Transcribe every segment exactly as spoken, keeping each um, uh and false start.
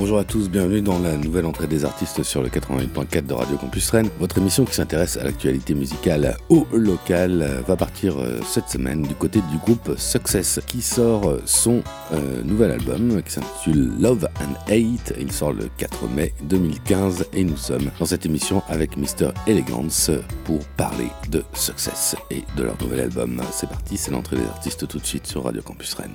Bonjour à tous, bienvenue dans la nouvelle entrée des artistes sur le quatre-vingt-huit point quatre de Radio Campus Rennes. Votre émission qui s'intéresse à l'actualité musicale au local va partir cette semaine du côté du groupe Success qui sort son euh, nouvel album qui s'intitule Love and Hate. Il sort le quatre mai deux mille quinze et nous sommes dans cette émission avec mister Elegance pour parler de Success et de leur nouvel album. C'est parti, c'est l'entrée des artistes tout de suite sur Radio Campus Rennes.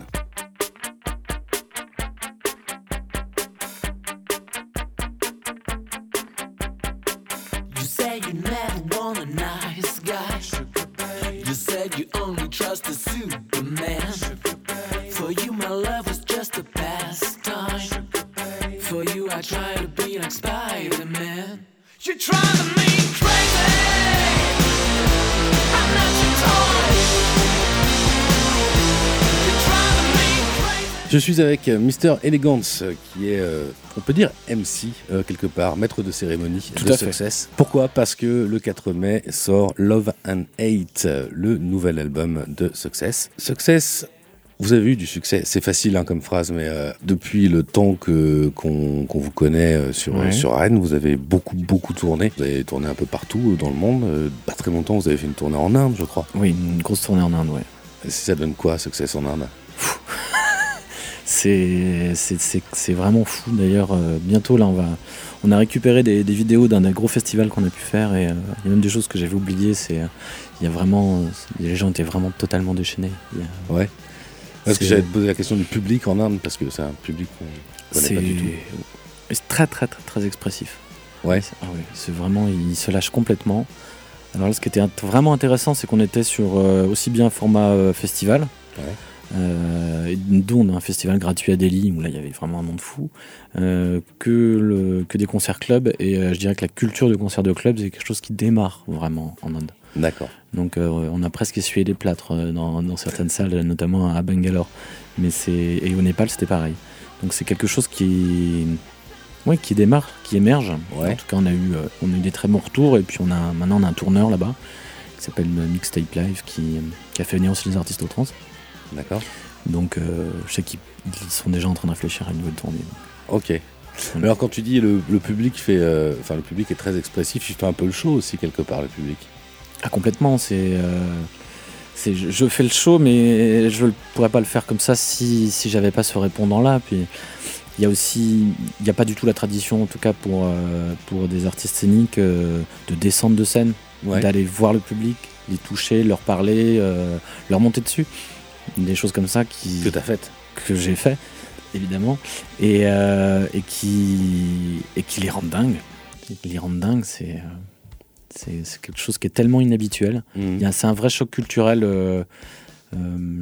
Just a Superman. For you, my love was just a pastime. For you, I try to be like Spider-Man. You're driving me crazy. I'm not your toy. You're driving me crazy. Je suis avec mister Elegance, qui est, euh, on peut dire M C, euh, quelque part, maître de cérémonie Tout de à Success. fait. Pourquoi ? Parce que le quatre mai sort Love and Hate, le nouvel album de Success. Success, vous avez eu du succès, c'est facile hein, comme phrase, mais euh, depuis le temps que, qu'on, qu'on vous connaît euh, sur, Ouais. sur Rennes, vous avez beaucoup, beaucoup tourné. Vous avez tourné un peu partout dans le monde. Euh, pas très longtemps, vous avez fait une tournée en Inde, je crois. Oui, une grosse tournée en Inde, ouais. Et ça donne quoi, Success en Inde ? C'est, c'est, c'est, c'est vraiment fou d'ailleurs. Euh, bientôt, là, on, va, on a récupéré des, des vidéos d'un, d'un gros festival qu'on a pu faire et il euh, y a même des choses que j'avais oubliées. C'est, euh, il y a vraiment, euh, les gens étaient vraiment totalement déchaînés. Il y a- Ouais. Parce que C'est- j'allais te poser la question du public en Inde, parce que c'est un public qu'on connaît c'est, pas du tout. c'est très, très, très, très expressif. Ouais. C'est, ah ouais, c'est vraiment, il se lâche complètement. Alors là, ce qui était int- vraiment intéressant, c'est qu'on était sur euh, aussi bien format euh, festival. Ouais. Euh, et d'où on a un festival gratuit à Delhi où là il y avait vraiment un monde fou euh, que, le, que des concerts club et euh, je dirais que la culture de concert de club c'est quelque chose qui démarre vraiment en Inde, D'accord. donc euh, on a presque essuyé les plâtres euh, dans, dans certaines salles, notamment à Bangalore, mais c'est, et au Népal c'était pareil, donc c'est quelque chose qui, ouais, qui démarre, qui émerge. Ouais. En tout cas on a, eu, euh, on a eu des très bons retours et puis on a, maintenant on a un tourneur là-bas qui s'appelle Mixtape Live qui, qui a fait venir aussi les artistes au trans. D'accord. Donc euh, je sais qu'ils ils sont déjà en train de réfléchir à une nouvelle tournée. Ok. Mais alors quand tu dis le, le public fait, euh, enfin le public est très expressif, il fait un peu le show aussi quelque part le public. Ah complètement, c'est, euh, c'est je, je fais le show mais je ne pourrais pas le faire comme ça si, si j'avais pas ce répondant-là. Puis il y a aussi, il n'y a pas du tout la tradition en tout cas pour, euh, pour des artistes scéniques euh, de descendre de scène, Ouais. d'aller voir le public, les toucher, leur parler, euh, leur monter dessus. Des choses comme ça qui... Que t'as fait. que j'ai fait évidemment et, euh, et qui et qui les rendent dingues qui les rendent dingues c'est, euh, c'est c'est quelque chose qui est tellement inhabituel. Mmh. Il y a, c'est un vrai choc culturel euh, euh,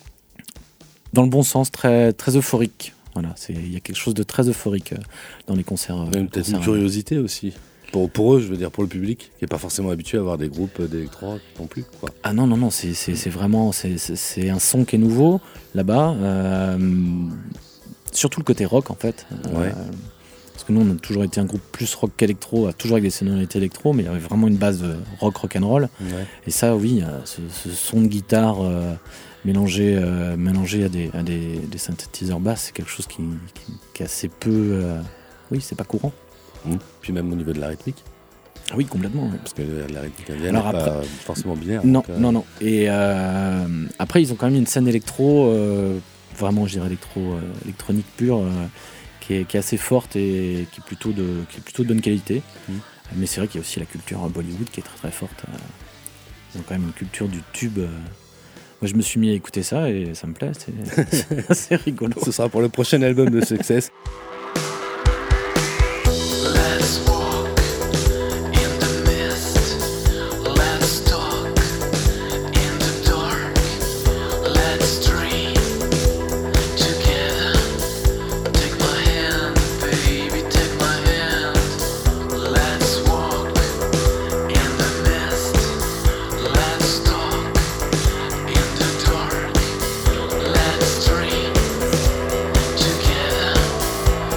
dans le bon sens, très très euphorique. Voilà, c'est, il y a quelque chose de très euphorique euh, dans les concerts. euh, Même peut-être concerts, une curiosité aussi. Pour, pour eux, je veux dire, pour le public, qui n'est pas forcément habitué à avoir des groupes d'électro non plus. Quoi. Ah non, non, non, c'est, c'est, c'est vraiment c'est, c'est, c'est un son qui est nouveau là-bas. Euh, surtout le côté rock en fait. Ouais. Euh, parce que nous, on a toujours été un groupe plus rock qu'électro, toujours avec des sonorités électro, mais il y avait vraiment une base de rock, rock'n'roll. Ouais. Et ça, oui, euh, ce, ce son de guitare euh, mélangé, euh, mélangé à, des, à des, des synthétiseurs basses, c'est quelque chose qui, qui, qui est assez peu. Euh, oui, c'est pas courant. Mmh. Puis même au niveau de la rythmique, Ah oui, complètement. Ouais. parce que la rythmique indienne Alors n'est après- pas forcément binaire. Non, donc, euh, non, non. Et euh, après, ils ont quand même une scène électro, euh, vraiment, je dirais électro, euh, électronique pure, euh, qui, est, qui est assez forte et qui est plutôt de, qui est plutôt de bonne qualité. Mm. Mais c'est vrai qu'il y a aussi la culture Bollywood qui est très très forte. Euh, ils ont quand même une culture du tube. euh. Moi, je me suis mis à écouter ça et ça me plaît. C'est, c'est assez rigolo. Ce sera pour le prochain album de Success. Let's walk in the mist. Let's talk in the dark. Let's dream together. Take my hand, baby, take my hand. Let's walk in the mist. Let's talk in the dark. Let's dream together.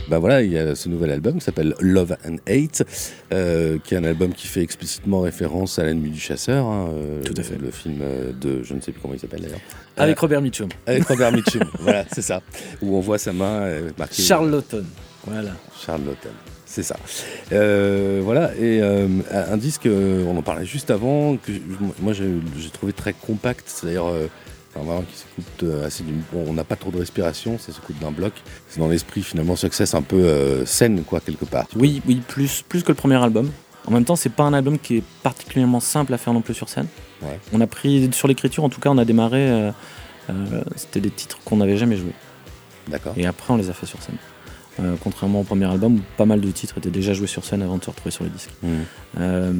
bah voilà, il y a ce nouvel album qui s'appelle Love and Hate, euh, qui est un album qui fait explicitement référence à L'ennemi du chasseur, hein, euh, tout à fait. Le film de, je ne sais plus comment il s'appelle d'ailleurs. Avec euh, Robert Mitchum. Avec Robert Mitchum, voilà, c'est ça. Où on voit sa main euh, marquée. Charlotten, voilà. Charlotten. C'est ça. Euh, voilà, et euh, un disque, euh, on en parlait juste avant, que moi j'ai, j'ai trouvé très compact, c'est-à-dire euh, enfin, vraiment, qui s'écoute euh, assez d'une. Bon, on n'a pas trop de respiration, ça s'écoute d'un bloc. C'est dans l'esprit finalement Success un peu euh, scène, quoi, quelque part. Oui, oui, plus, plus que le premier album. En même temps, c'est pas un album qui est particulièrement simple à faire non plus sur scène. Ouais. On a pris, sur l'écriture en tout cas, on a démarré, euh, euh, c'était des titres qu'on n'avait jamais joués. D'accord. Et après, on les a fait sur scène. Euh, contrairement au premier album où pas mal de titres étaient déjà joués sur scène avant de se retrouver sur les disques. Mmh. Euh,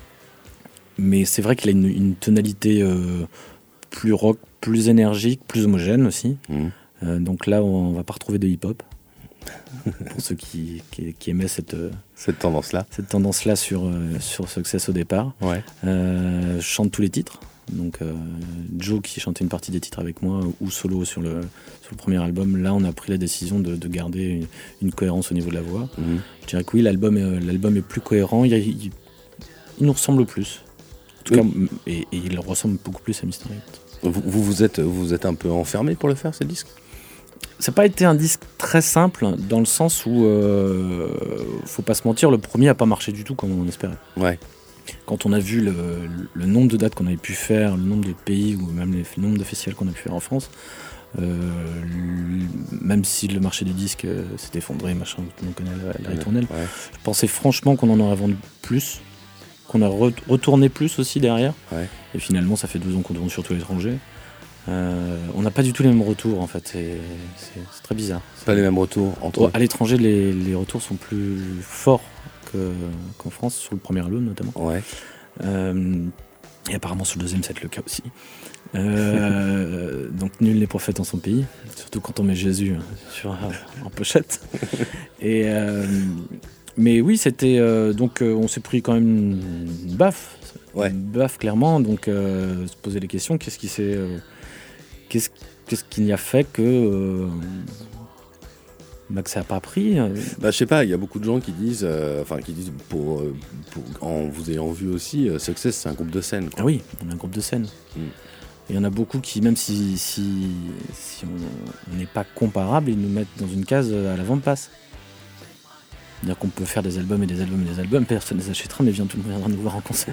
mais c'est vrai qu'il a une, une tonalité euh, plus rock, plus énergique, plus homogène aussi. Mmh. Euh, donc là, on va pas retrouver de hip-hop. Pour ceux qui, qui, qui aimaient cette, cette tendance-là. Cette tendance-là sur, euh, sur Success au départ. Ouais. Euh, je chante tous les titres. Donc euh, Joe qui chantait une partie des titres avec moi ou solo sur le, sur le premier album, là on a pris la décision de, de garder une, une cohérence au niveau de la voix. Mmh. Je dirais que oui, l'album est, l'album est plus cohérent, il, il, il nous ressemble plus. En tout oui. cas, et, et il ressemble beaucoup plus à Mystery Hit. Vous, vous, vous, êtes, vous êtes un peu enfermé pour le faire, ce disque ? Ça n'a pas été un disque très simple, dans le sens où, euh, faut pas se mentir, le premier n'a pas marché du tout comme on espérait. Ouais. Quand on a vu le, le nombre de dates qu'on avait pu faire, le nombre de pays ou même les, le nombre de festivals qu'on a pu faire en France, euh, même si le marché du disque euh, s'est effondré, machin, tout le monde connaît la, la ritournelle, ouais. Je pensais franchement qu'on en aurait vendu plus, qu'on a re- retourné plus aussi derrière. Ouais. Et finalement, ça fait douze ans qu'on tourne surtout à l'étranger. Euh, on n'a pas du tout les mêmes retours en fait, c'est, c'est, c'est très bizarre. C'est pas les mêmes retours entre eux. À l'étranger, les, les retours sont plus forts que, qu'en France, sur le premier album notamment. Ouais. Euh, et apparemment sur le deuxième, c'est le cas aussi. Euh, donc nul n'est prophète en son pays, surtout quand on met Jésus sur, en pochette. Et, euh, mais oui, c'était euh, donc euh, on s'est pris quand même une baffe, ouais. une baffe clairement. Donc euh, se poser les questions, qu'est-ce qui s'est euh, Qu'est-ce, qu'est-ce qui n'y a fait que, euh, bah que ça n'a pas pris bah, je sais pas, il y a beaucoup de gens qui disent, euh, enfin qui disent, pour, pour, en vous ayant vu aussi, euh, Success c'est un groupe de scène. Quoi. Ah oui, on est un groupe de scène. Mm. Il y en a beaucoup qui, même si, si, si on n'est pas comparable, ils nous mettent dans une case à la vente passe. C'est-à-dire qu'on peut faire des albums et des albums et des albums, personne ne les achètera, mais vient tout le monde viendra nous voir en concert.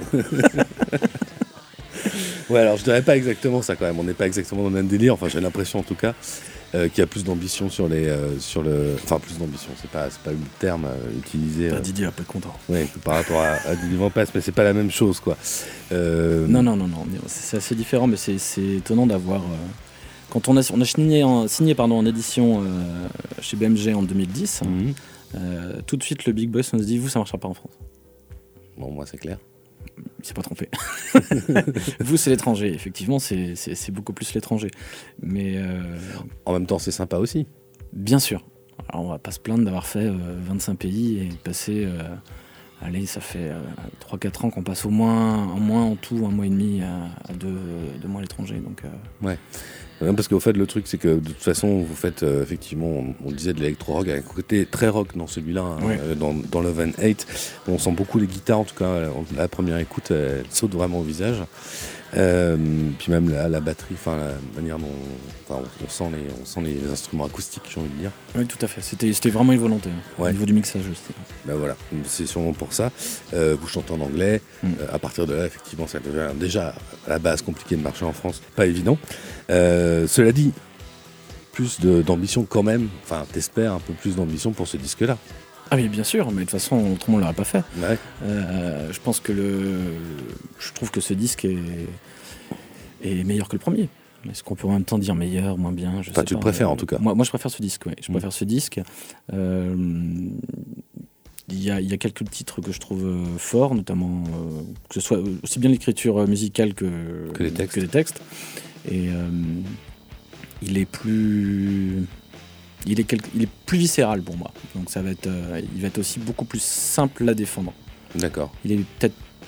Ouais, alors je dirais pas exactement ça quand même, on n'est pas exactement dans le même délire, enfin j'ai l'impression en tout cas euh, qu'il y a plus d'ambition sur les, euh, sur le, enfin plus d'ambition, c'est pas, c'est pas le terme euh, utilisé. Pas euh, Didier, pas content. Ouais, par rapport à, à Didier Van Passe, mais c'est pas la même chose quoi. Euh... Non, non, non, non, c'est assez différent, mais c'est, c'est étonnant d'avoir, euh, quand on a, on a signé, en, signé pardon, en édition euh, chez B M G en deux mille dix, mm-hmm. euh, tout de suite le Big Boss nous dit, vous ça marchera pas en France. Bon, moi c'est clair. Il s'est pas trompé. Vous, c'est l'étranger. Effectivement, c'est, c'est, c'est beaucoup plus l'étranger. Mais euh... en même temps, c'est sympa aussi. Bien sûr. Alors, on va pas se plaindre d'avoir fait euh, vingt-cinq pays et passer. Euh, allez, ça fait euh, trois quatre ans qu'on passe au moins, en moins en tout, un mois et demi à, à deux, deux mois à l'étranger. Donc, euh... ouais. Parce qu'au fait, le truc, c'est que de toute façon, vous faites euh, effectivement, on, on disait de l'électro-rock, avec un côté très rock dans celui-là, hein, ouais. euh, dans, dans Love and Hate. On sent beaucoup les guitares, en tout cas, la première écoute, elle saute vraiment au visage. Euh, puis même la, la batterie, enfin la manière dont enfin, on, on, sent les, on sent les instruments acoustiques, j'ai envie de dire. Oui, tout à fait. C'était, c'était vraiment une volonté, hein, ouais. Au niveau du mixage aussi. Ben voilà, c'est sûrement pour ça. Euh, vous chantez en anglais. Mm. Euh, à partir de là, effectivement, ça devient déjà à la base compliqué de marcher en France. Pas évident. Euh, cela dit, plus de, d'ambition quand même. Enfin, t'espères un peu plus d'ambition pour ce disque-là. Ah oui, bien sûr, mais de toute façon, autrement on l'aurait pas fait. Ouais. Euh, je pense que le, je trouve que ce disque est, est meilleur que le premier. Est-ce qu'on peut en même temps dire meilleur, moins bien, je enfin, sais tu pas. le préfères euh, en tout cas. Moi, moi je préfère ce disque, ouais. Je mmh. préfère ce disque. Euh, Il y, a, il y a quelques titres que je trouve euh, forts, notamment euh, que ce soit aussi bien l'écriture musicale que, que, les, textes. que les textes. Et euh, il est plus, il est, quelque, il est plus viscéral pour moi. Donc ça va être, euh, il va être aussi beaucoup plus simple à défendre. D'accord. Il est peut-être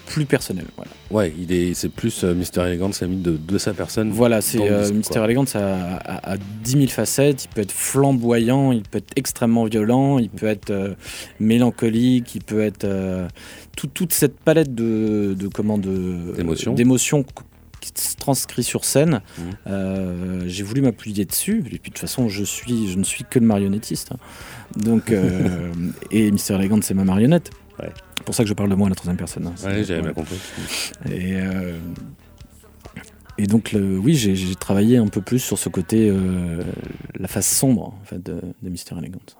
plus personnel. Voilà. Ouais, il est, c'est plus euh, Mister Elegance, ami de, de sa personne. Voilà, c'est euh, Mister quoi. Elegance a, a, a dix mille facettes. Il peut être flamboyant, il peut être extrêmement violent, il peut être euh, mélancolique, il peut être euh, tout, toute cette palette de, de comment de d'émotions. d'émotions qui se transcrit sur scène. Mmh. Euh, j'ai voulu m'appuyer dessus. Et puis de toute façon, je suis, je ne suis que le marionnettiste. Hein. Donc, euh, et Mister Elegance, c'est ma marionnette. Ouais. C'est pour ça que je parle de moi à la troisième personne. Hein. Ouais, j'avais voilà. bien compris. Et, euh, et donc, le, oui, j'ai, j'ai travaillé un peu plus sur ce côté, euh, la face sombre en fait, de, de Mister Elegance.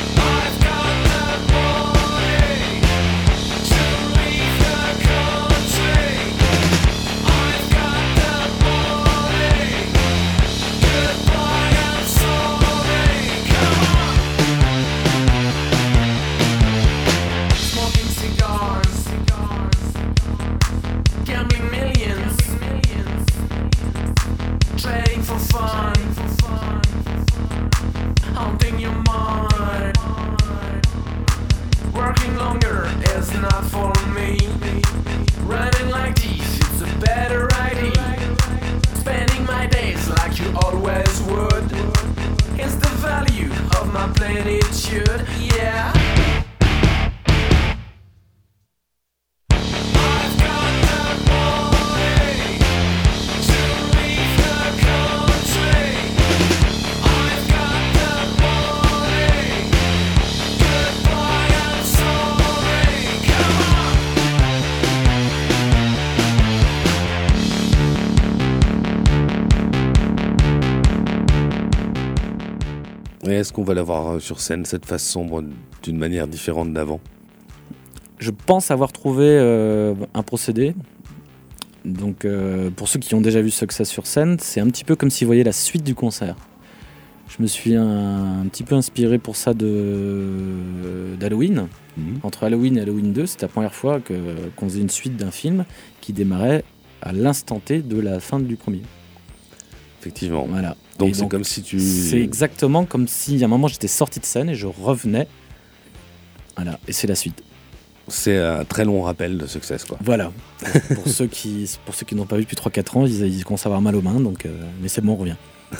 Et est-ce qu'on va l'avoir sur scène, cette face sombre, d'une manière différente d'avant ? Je pense avoir trouvé euh, un procédé. Donc, euh, pour ceux qui ont déjà vu Success sur scène, c'est un petit peu comme si vous voyez la suite du concert. Je me suis un, un petit peu inspiré pour ça de, d'Halloween. Mmh. Entre Halloween et Halloween deux, c'était la première fois que, qu'on faisait une suite d'un film qui démarrait à l'instant T de la fin du premier. Effectivement. Voilà. Donc et c'est donc, comme si tu... C'est exactement comme si à un moment j'étais sorti de scène et je revenais. Voilà, et c'est la suite. C'est un très long rappel de Success, quoi. Voilà. Pour, pour, ceux, qui, pour ceux qui n'ont pas vu depuis trois quatre ans, ils, ils commencent à avoir mal aux mains, donc, euh, mais c'est bon, on revient.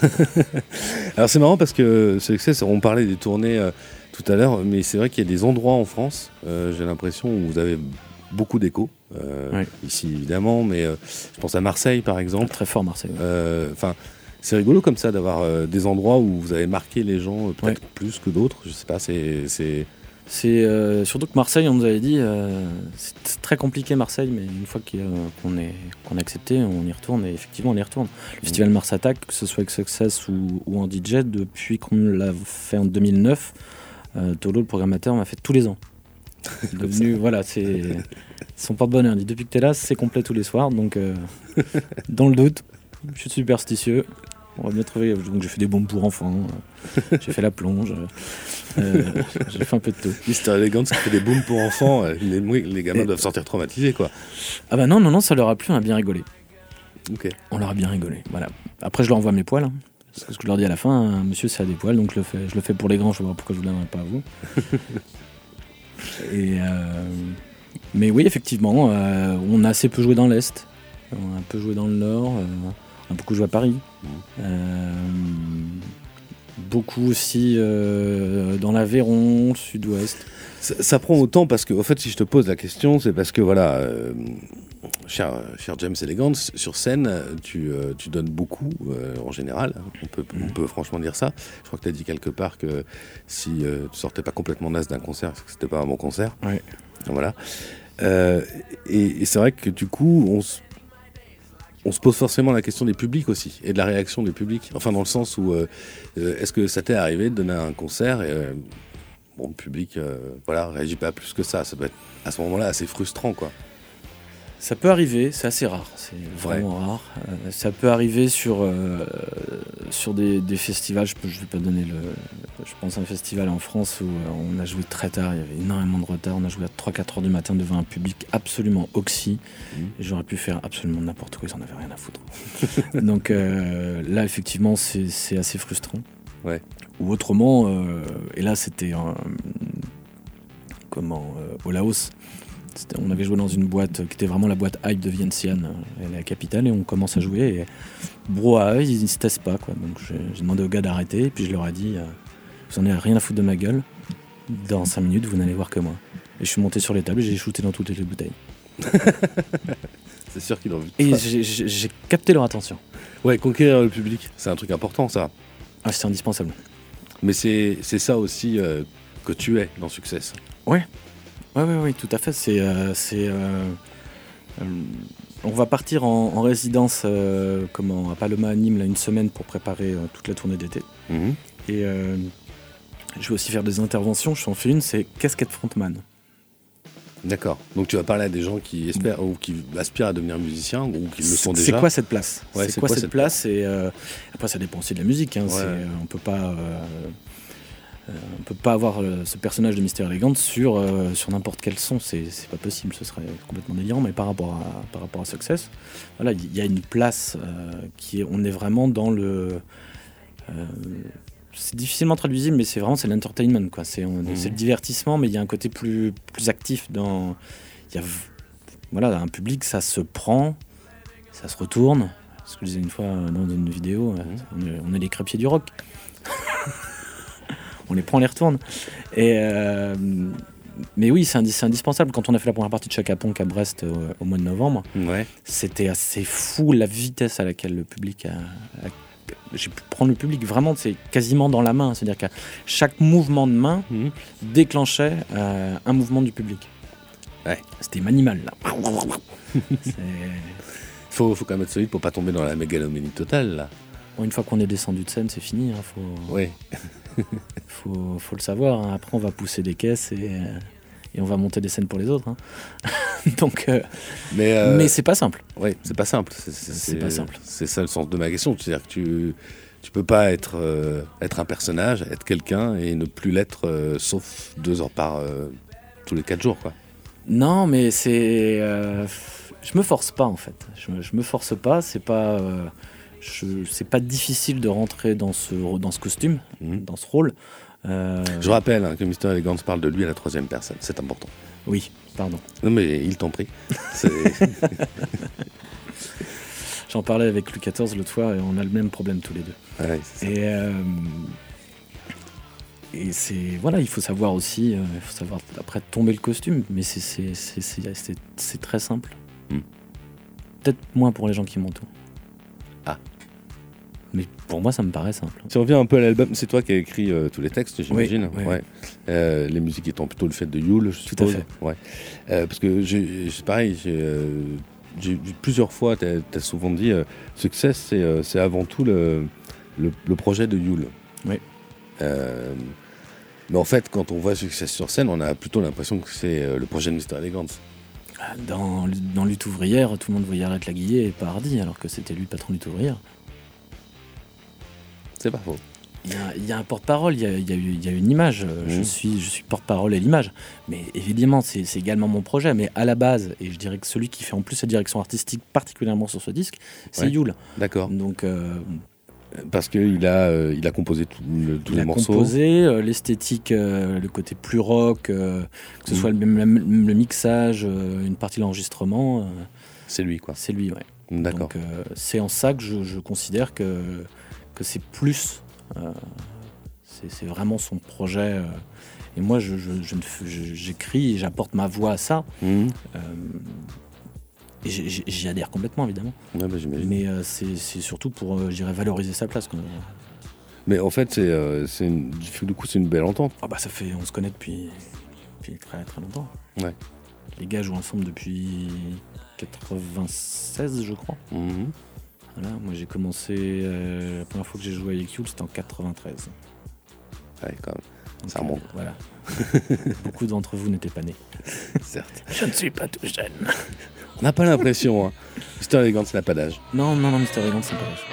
Alors c'est marrant parce que Success, on parlait des tournées euh, tout à l'heure, mais c'est vrai qu'il y a des endroits en France, euh, j'ai l'impression, où vous avez beaucoup d'écho. Euh, ouais. Ici évidemment, mais euh, je pense à Marseille par exemple. Ah, très fort Marseille. Enfin, ouais. euh, c'est rigolo comme ça d'avoir euh, des endroits où vous avez marqué les gens euh, peut-être ouais. plus que d'autres. Je sais pas, c'est. c'est... C'est euh, surtout que Marseille, on nous avait dit, euh, c'est très compliqué Marseille, mais une fois qu'on est qu'on est accepté, on y retourne et effectivement on y retourne. Le mmh. festival Mars Attack, que ce soit avec Success ou, ou en D J, depuis qu'on l'a fait en deux mille neuf, euh, Tolo, le programmateur, m'a fait tous les ans. Devenu, voilà, c'est son porte-bonheur. Il dit depuis que t'es là, c'est complet tous les soirs, donc euh, dans le doute, je suis superstitieux. On va bien trouver. Donc j'ai fait des bombes pour enfants, j'ai fait la plonge, euh, j'ai fait un peu de tout. Mister Elegance qui fait des booms pour enfants, les, les gamins Et... doivent sortir traumatisés, quoi. Ah bah non, non, non, ça leur a plu, on a bien rigolé. Ok. On leur a bien rigolé, voilà. Après je leur envoie mes poils, hein, parce que je leur dis à la fin, hein, monsieur ça a des poils, donc je le fais, je le fais pour les grands, je vois pourquoi je vous le donnerai pas à vous. Et euh... Mais oui, effectivement, euh, on a assez peu joué dans l'Est, on a un peu joué dans le Nord, euh, on a beaucoup joué à Paris. Mmh. Euh, beaucoup aussi euh, dans l'Aveyron, sud-ouest. Ça, ça prend autant parce que, en fait, si je te pose la question, c'est parce que, voilà, euh, cher, cher James Elegance, sur scène, tu, euh, tu donnes beaucoup, euh, en général, on peut, mmh. on peut franchement dire ça. Je crois que tu as dit quelque part que si euh, tu sortais pas complètement naze d'un concert, c'est que c'était pas un bon concert. Ouais. Voilà. Euh, et, et c'est vrai que, du coup, on se On se pose forcément la question des publics aussi, et de la réaction des publics. Enfin, dans le sens où, euh, est-ce que ça t'est arrivé de donner un concert et euh, bon, le public euh, voilà, réagit pas plus que ça. Ça peut être, à ce moment-là, assez frustrant, quoi. Ça peut arriver, c'est assez rare, c'est vraiment ouais. rare. Euh, ça peut arriver sur, euh, sur des, des festivals, je ne vais pas donner le... Je pense à un festival en France où euh, on a joué très tard, il y avait énormément de retard, on a joué à trois quatre heures du matin devant un public absolument oxy, mmh. et j'aurais pu faire absolument n'importe quoi, ils en avaient rien à foutre. Donc euh, là, effectivement, c'est, c'est assez frustrant. Ouais. Ou autrement, euh, et là c'était... Euh, comment euh, au Laos. C'était, on avait joué dans une boîte qui était vraiment la boîte hype de Vientiane, elle est à la capitale, et on commence à jouer. Et brouhaha, ils ne se taisent pas, quoi. Donc j'ai, j'ai demandé aux gars d'arrêter, et puis je leur ai dit, euh, vous en avez rien à foutre de ma gueule. Dans cinq minutes, vous n'allez voir que moi. Et je suis monté sur les tables et j'ai shooté dans toutes les bouteilles. C'est sûr qu'ils l'ont vu. Et j'ai, j'ai, j'ai capté leur attention. Ouais, conquérir le public, c'est un truc important, ça. Ah, c'est indispensable. Mais c'est, c'est ça aussi euh, que tu es dans Success. Ouais. Ouais, ouais, ouais, tout à fait. C'est, euh, c'est, euh, euh, on va partir en, en résidence euh, comment, à Paloma à Nîmes là, une semaine pour préparer euh, toute la tournée d'été. Mmh. Et euh, je vais aussi faire des interventions. Je t'en fais une, c'est qu'est-ce qu'être frontman. D'accord. Donc tu vas parler à des gens qui espèrent ou qui aspirent à devenir musiciens ou qui le sont déjà. C'est quoi cette place ouais, C'est, c'est quoi, quoi cette, cette place, place et, euh, après, ça dépend aussi de la musique. Hein. Ouais. C'est, euh, on peut pas, euh, euh, on peut pas avoir euh, ce personnage de Mister Elegant sur euh, sur n'importe quel son. C'est, c'est pas possible. Ce serait complètement délirant. Mais par rapport à par rapport à Success, voilà, il y a une place euh, qui est. On est vraiment dans le. Euh, c'est difficilement traduisible, mais c'est vraiment c'est l'entertainment, quoi. C'est, on, mmh. c'est le divertissement, mais il y a un côté plus plus actif dans. Il y a voilà, un public, ça se prend, ça se retourne. Ce que je disais une fois dans une vidéo, mmh. on, est, on est les crépiers du rock. On les prend, on les retourne. Et euh, mais oui, c'est, indi- c'est indispensable. Quand on a fait la première partie de Chaka Ponk à Brest au, au mois de novembre, ouais. C'était assez fou la vitesse à laquelle le public a, a j'ai pu prendre le public vraiment, c'est quasiment dans la main. C'est-à-dire qu'à chaque mouvement de main mmh. déclenchait euh, un mouvement du public. Ouais. C'était manimal, là. c'est... Faut, faut quand même être solide pour pas tomber dans la mégalomanie totale, là. Bon, une fois qu'on est descendu de scène, c'est fini. Hein. Faut... Ouais. faut, faut le savoir. Hein. Après, on va pousser des caisses et, et on va monter des scènes pour les autres. Hein. Donc, euh... Mais, euh... mais c'est pas simple. Ouais, c'est pas simple. C'est, c'est, c'est, c'est pas simple. C'est ça le sens de ma question. C'est-à-dire que tu, tu peux pas être, euh, être un personnage, être quelqu'un et ne plus l'être, euh, sauf deux heures par euh, tous les quatre jours, quoi. Non, mais c'est. Euh... Je me force pas en fait. Je me, je me force pas. C'est pas. Euh... Je... C'est pas difficile de rentrer dans ce dans ce costume, mmh. dans ce rôle. Euh... Je rappelle hein, que Mister Elegant parle de lui à la troisième personne. C'est important. Oui, pardon. Non mais il t'en prie. C'est... J'en parlais avec Louis quatorze l'autre fois et on a le même problème tous les deux. Ouais, c'est ça. Et, euh, et c'est voilà, il faut savoir aussi, euh, il faut savoir après tomber le costume, mais c'est c'est c'est c'est, c'est, c'est très simple. Mm. Peut-être moins pour les gens qui m'entourent. Ah. Mais pour moi, ça me paraît simple. Si on revient un peu à l'album, c'est toi qui as écrit euh, tous les textes, j'imagine. Oui, oui. Ouais. Euh, les musiques étant plutôt le fait de Yule, je suppose. Tout à fait. Ouais. Euh, parce que j'ai, c'est pareil, j'ai, euh, j'ai vu plusieurs fois, tu as souvent dit, euh, Success, c'est, euh, c'est avant tout le, le, le projet de Yule. Oui. Euh, mais en fait, quand on voit Success sur scène, on a plutôt l'impression que c'est euh, le projet de Mister Elegant. Dans, dans Lutte ouvrière, tout le monde voyait Arrête Laguiller et pas Hardy, alors que c'était lui le patron de Lutte ouvrière. C'est pas faux. Il y a, il y a un porte-parole, il y a, il y a, il y a une image. Mmh. Je suis, je suis porte-parole et l'image. Mais évidemment, c'est, c'est également mon projet. Mais à la base, et je dirais que celui qui fait en plus la direction artistique, particulièrement sur ce disque, c'est ouais. Yule. D'accord. Donc, euh, parce qu'il a, euh, il a composé tous les morceaux. Il a composé euh, l'esthétique, euh, le côté plus rock, euh, que ce mmh. soit le, le, le mixage, euh, une partie de l'enregistrement. Euh, c'est lui, quoi. C'est lui, ouais. D'accord. Donc, euh, c'est en ça que je, je considère que, que c'est plus. Euh, c'est, c'est vraiment son projet. Euh, et moi, je, je, je, je, j'écris et j'apporte ma voix à ça. Mmh. Euh, Et j'y, j'y adhère complètement, évidemment. Ouais, bah, j'imagine. Mais euh, c'est, c'est surtout pour, euh, je dirais, valoriser sa place. Quoi. Mais en fait, c'est, euh, c'est une, du coup, c'est une belle entente. Ah bah, ça fait, on se connaît depuis, depuis très très longtemps. Ouais. Les gars jouent ensemble depuis quatre-vingt-seize, je crois. Mmh. Voilà, moi, j'ai commencé, euh, la première fois que j'ai joué avec Yule, c'était en quatre-vingt-treize. Ouais, quand même. Donc, ça remonte. Euh, voilà. Beaucoup d'entre vous n'étaient pas nés. Certes. Je ne suis pas tout jeune. On n'a pas l'impression, hein. Mister Elegant, ça n'a pas d'âge. Non, non, non, Mister Elegant, ça n'a pas d'âge.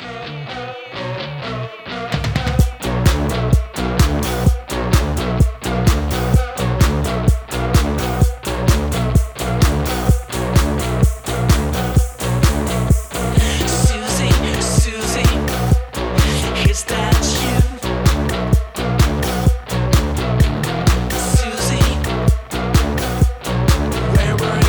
Where were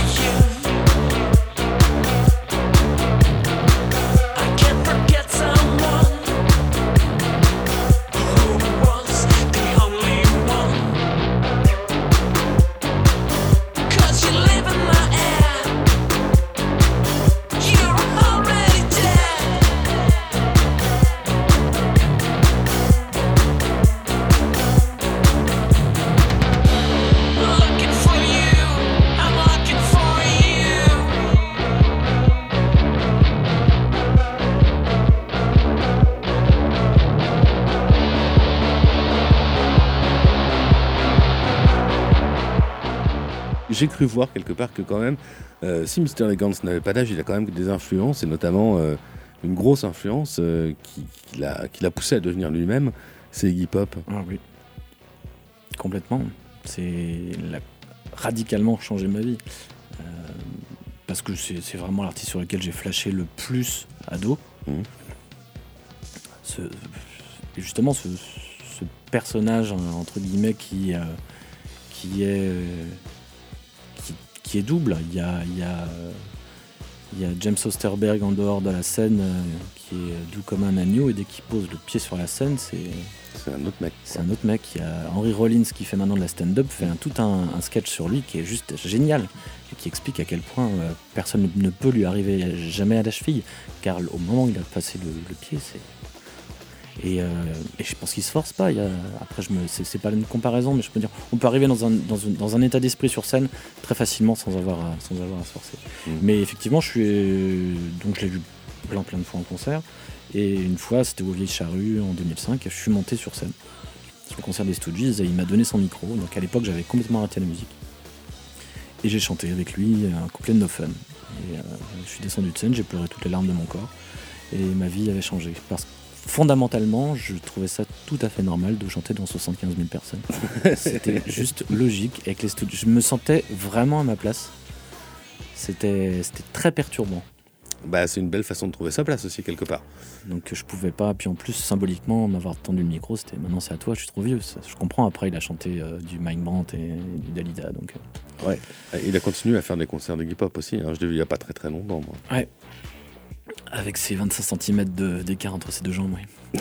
j'ai cru voir quelque part que quand même, euh, si Mister Elegance n'avait pas d'âge, il a quand même des influences, et notamment euh, une grosse influence euh, qui, qui, l'a, qui l'a poussé à devenir lui-même, c'est Iggy Pop. Ah oui, complètement. C'est la... radicalement changé ma vie. Euh, parce que c'est, c'est vraiment l'artiste sur lequel j'ai flashé le plus ado. Mmh. Ce, justement, ce, ce personnage, entre guillemets, qui, euh, qui, est, euh, qui, qui est double. Il y a, il y a, euh, il y a James Osterberg en dehors de la scène euh, qui est doux comme un agneau, et dès qu'il pose le pied sur la scène, c'est... C'est un autre mec. C'est un autre mec. Il y a Henry Rollins qui fait maintenant de la stand-up, fait un, tout un, un sketch sur lui qui est juste génial et qui explique à quel point euh, personne ne peut lui arriver jamais à la cheville, car au moment où il a passé le, le pied, c'est... Et, euh, et je pense qu'il se force pas. Il y a... Après, je me... c'est, c'est pas une comparaison, mais je peux dire, on peut arriver dans un, dans une, dans un état d'esprit sur scène très facilement sans avoir à, sans avoir à se forcer. Mmh. Mais effectivement, je suis... Donc je l'ai vu plein plein de fois en concert. Et une fois, c'était au Vieilles Charrues en deux mille cinq, je suis monté sur scène, sur le concert des Stooges, et il m'a donné son micro. Donc à l'époque, j'avais complètement raté la musique. Et j'ai chanté avec lui un couplet de No Fun. Et euh, je suis descendu de scène, j'ai pleuré toutes les larmes de mon corps. Et ma vie avait changé. Parce que fondamentalement, je trouvais ça tout à fait normal de chanter devant soixante-quinze mille personnes. C'était juste logique. Avec les Stooges, je me sentais vraiment à ma place. C'était, c'était très perturbant. Bah, c'est une belle façon de trouver sa place aussi, quelque part. Donc je pouvais pas, puis en plus symboliquement m'avoir tendu le micro, c'était maintenant c'est à toi, je suis trop vieux. Ça, je comprends, après il a chanté euh, du Mike Brandt et, et du Dalida. Donc, euh... ouais. Il a continué à faire des concerts de hip-hop aussi, hein. Je l'ai vu il n'y a pas très très longtemps. Moi. Ouais. Avec ses vingt-cinq centimètres de, d'écart entre ses deux jambes, oui.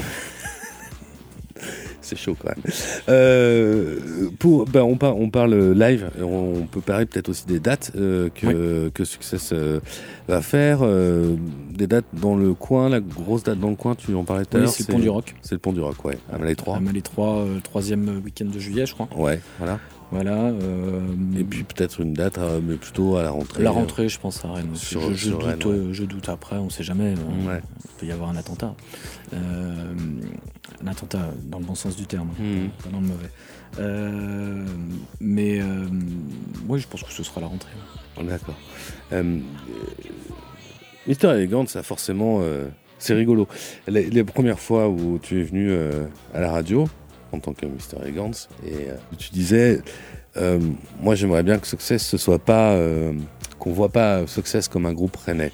C'est chaud quand même. Euh, pour, ben on, par, on parle live, on, on peut parler peut-être aussi des dates euh, que, oui. que Success euh, va faire. Euh, des dates dans le coin, la grosse date dans le coin, tu en parlais tout à l'heure. Oui, c'est, c'est le Pont du Rock. C'est le Pont du Rock, ouais. À Malais trois. À Malais trois, euh, troisième week-end de juillet, je crois. Ouais, voilà. Voilà. Euh, et puis peut-être une date, euh, mais plutôt à la rentrée. La rentrée, euh, je pense à Rennes. Sur, je, je, sur doute, Rennes, ouais. euh, je doute après, on ne sait jamais. Euh, ouais. Il peut y avoir un attentat. Euh, un attentat dans le bon sens du terme, mmh. pas dans le mauvais. Euh, mais euh, oui, je pense que ce sera la rentrée. D'accord. Euh, Mister Elegance, ça forcément, euh, c'est rigolo. Les, les premières fois où tu es venu euh, à la radio, en tant que Mister Elegance, et euh, tu disais, euh, moi j'aimerais bien que Success ce soit pas, euh, qu'on voit pas Success comme un groupe rennais,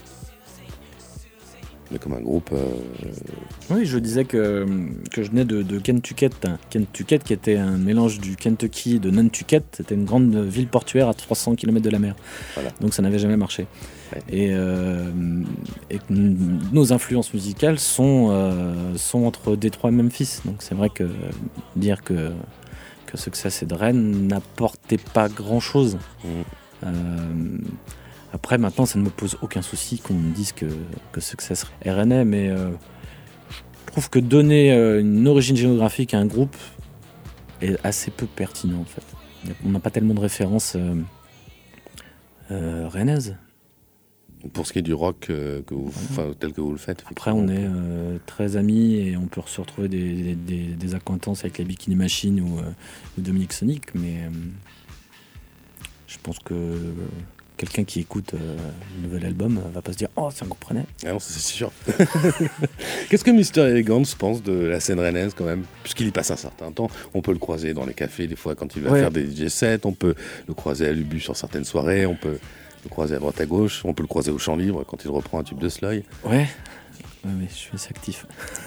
mais comme un groupe. Euh... Oui, je disais que, que je venais de, de Kentucket, Kentucket qui était un mélange du Kentucky et de Nantucket. C'était une grande ville portuaire à trois cents kilomètres de la mer. Voilà. Donc ça n'avait jamais marché. Ouais. Et, euh, et nos influences musicales sont, euh, sont entre Détroit et Memphis. Donc c'est vrai que dire que, que Success est de Rennes n'apportait pas grand-chose. Mmh. Euh, après, maintenant, ça ne me pose aucun souci qu'on me dise que, que Success est rennais, mais euh, je trouve que donner euh, une origine géographique à un groupe est assez peu pertinent, en fait. On n'a pas tellement de références euh, euh, rennaises. Pour ce qui est du rock euh, que vous, voilà. tel que vous le faites. Après, on est euh, très amis et on peut se retrouver des, des, des, des acquaintances avec la Bikini Machine ou, euh, ou Dominique Sonic, mais euh, je pense que euh, quelqu'un qui écoute euh, le nouvel album euh, va pas se dire « Oh, c'est un groupe rennais ». Ah non, c'est sûr. Qu'est-ce que Mister Elegance pense de la scène rennaise quand même ? Puisqu'il y passe un certain temps, on peut le croiser dans les cafés des fois quand il va ouais. faire des D J sets, on peut le croiser à l'Ubu sur certaines soirées, on peut le croiser à droite à gauche, on peut le croiser au Champ Libre quand il reprend un tube de Sloy. Ouais, ouais, ouais je suis assez actif.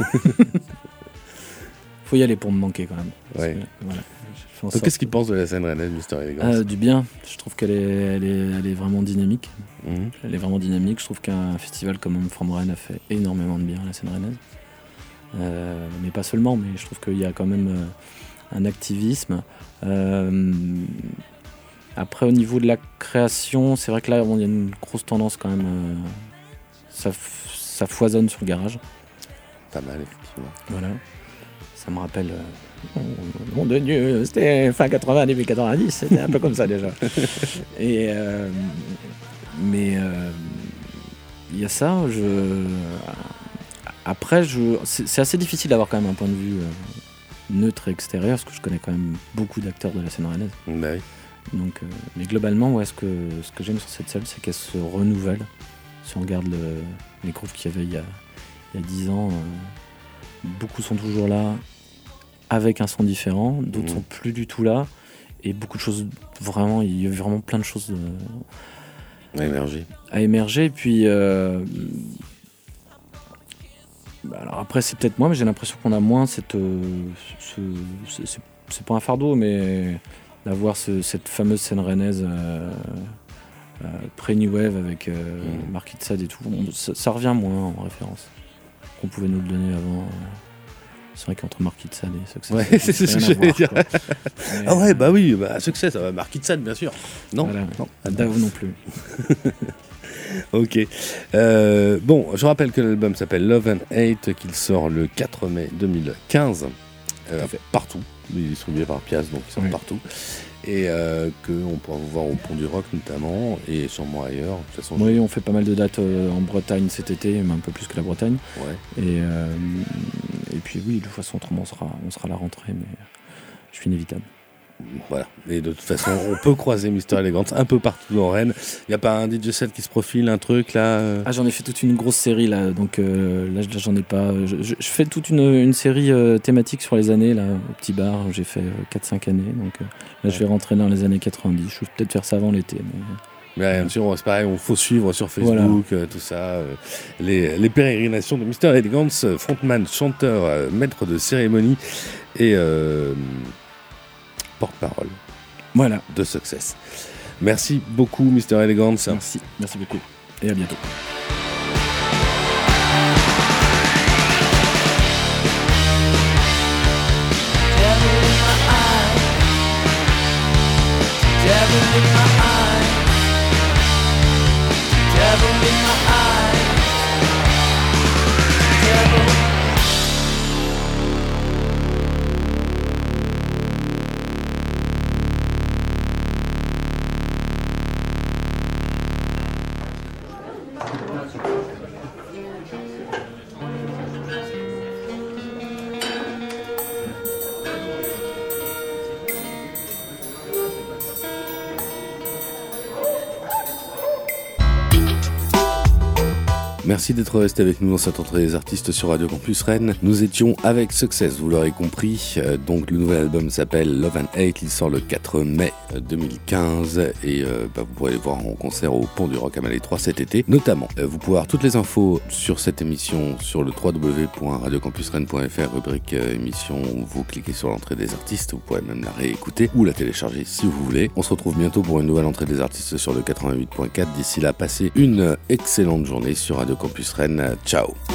Faut y aller pour me manquer quand même. Ouais. Que, voilà. Donc, qu'est-ce qu'il pense de la scène rennaise, Mister Elegance ? euh, Du bien. Je trouve qu'elle est, elle est, elle est vraiment dynamique. Mmh. Elle est vraiment dynamique. Je trouve qu'un festival comme Homme From Rennes a fait énormément de bien à la scène rennaise. Euh, mais pas seulement, mais je trouve qu'il y a quand même euh, un activisme. Euh, après, au niveau de la création, c'est vrai que là, il y a une grosse tendance quand même. Euh, ça, ça foisonne sur le garage. Pas mal, effectivement. Voilà. Ça me rappelle... Euh, Oh, mon Dieu, c'était fin quatre-vingts, début quatre-vingt-dix, c'était un peu comme ça déjà. Et euh, mais il euh, y a ça. Je, après, je, c'est, c'est assez difficile d'avoir quand même un point de vue euh, neutre et extérieur, parce que je connais quand même beaucoup d'acteurs de la scène rennaise. Bah oui. Donc, euh, mais globalement, ouais, ce que, ce que j'aime sur cette salle, c'est qu'elle se renouvelle. Si on regarde le, les groupes qu'il y avait il y a, il y a dix ans, euh, beaucoup sont toujours là, avec un son différent, d'autres mmh. sont plus du tout là, et beaucoup de choses, vraiment, il y a vraiment plein de choses euh, à émerger. À émerger, et puis... Euh, alors après, c'est peut-être moi, mais j'ai l'impression qu'on a moins cette... Euh, ce, c'est, c'est, c'est pas un fardeau, mais d'avoir ce, cette fameuse scène rennaise euh, euh, pré-New Wave avec euh, mmh. Marquis de Sade et tout. On, ça, ça revient moins en référence qu'on pouvait nous le donner avant. Euh, c'est vrai qu'entre Marquis de Sade et Success, ouais, c'est, c'est ce que je vais dire. Mais, ah ouais, bah oui, bah, Success, Marquis de Sade, bien sûr. Non, voilà, non. Dave non plus. Ok. Euh, bon, je rappelle que l'album s'appelle Love and Hate, qu'il sort le quatre mai deux mille quinze. Euh, partout. Il est distribué par Piaz, donc il sort oui. partout. Et euh, qu'on pourra vous voir au Pont du Rock notamment, et sûrement ailleurs. De toute façon, oui, je... on fait pas mal de dates euh, en Bretagne cet été, mais un peu plus que la Bretagne. Ouais. Et, euh, et puis oui, de toute façon, autrement, on sera, on sera à la rentrée, mais je suis inévitable. Voilà, et de toute façon, on peut croiser Mister Elegance un peu partout dans Rennes. Il n'y a pas un D J set qui se profile, un truc là euh... Ah, j'en ai fait toute une grosse série là, donc euh, là, j'en ai pas. Je, je, je fais toute une, une série euh, thématique sur les années, là, au petit bar, j'ai fait euh, quatre cinq années, donc euh, là, ouais. je vais rentrer dans les années quatre-vingt-dix. Je vais peut-être faire ça avant l'été. Mais... Mais bien sûr, c'est pareil, on faut suivre sur Facebook, voilà. euh, tout ça, euh, les, les pérégrinations de Mister Elegance, frontman, chanteur, euh, maître de cérémonie et. Euh, porte-parole voilà. de Success. Merci beaucoup, Mister Elegance. Merci, merci beaucoup. Et à bientôt. Merci d'être resté avec nous dans cette entrée des artistes sur Radio Campus Rennes. Nous étions avec Success, vous l'aurez compris. Euh, donc le nouvel album s'appelle Love and Hate, il sort le quatre mai deux mille quinze et euh, bah, vous pourrez les voir en concert au Pont du Rock à Malais trois cet été. Notamment, euh, vous pouvez avoir toutes les infos sur cette émission sur le w w w point radio campus rennes point f r, rubrique euh, émission, vous cliquez sur l'entrée des artistes, vous pourrez même la réécouter ou la télécharger si vous voulez. On se retrouve bientôt pour une nouvelle entrée des artistes sur le quatre-vingt-huit point quatre. D'ici là, passez une excellente journée sur Radio Campus Rennes. Ciao.